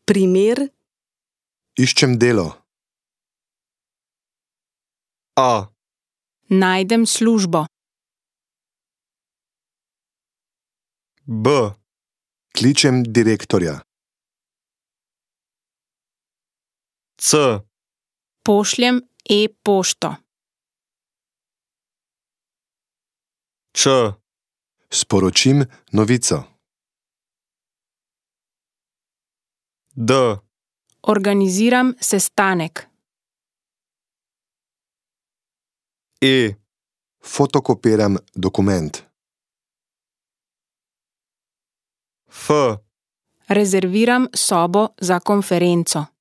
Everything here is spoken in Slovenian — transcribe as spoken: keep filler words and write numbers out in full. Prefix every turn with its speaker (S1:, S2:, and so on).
S1: Primer:
S2: Iščem delo.
S3: A.
S4: Najdem službo.
S3: B.
S2: Kličem direktorja.
S3: C.
S4: Pošljem e-pošto.
S3: Č.
S2: Sporočim novico.
S3: D.
S4: Organiziram sestanek.
S3: E.
S2: Fotokopiram dokument.
S3: F.
S4: Rezerviram sobo za konferenco.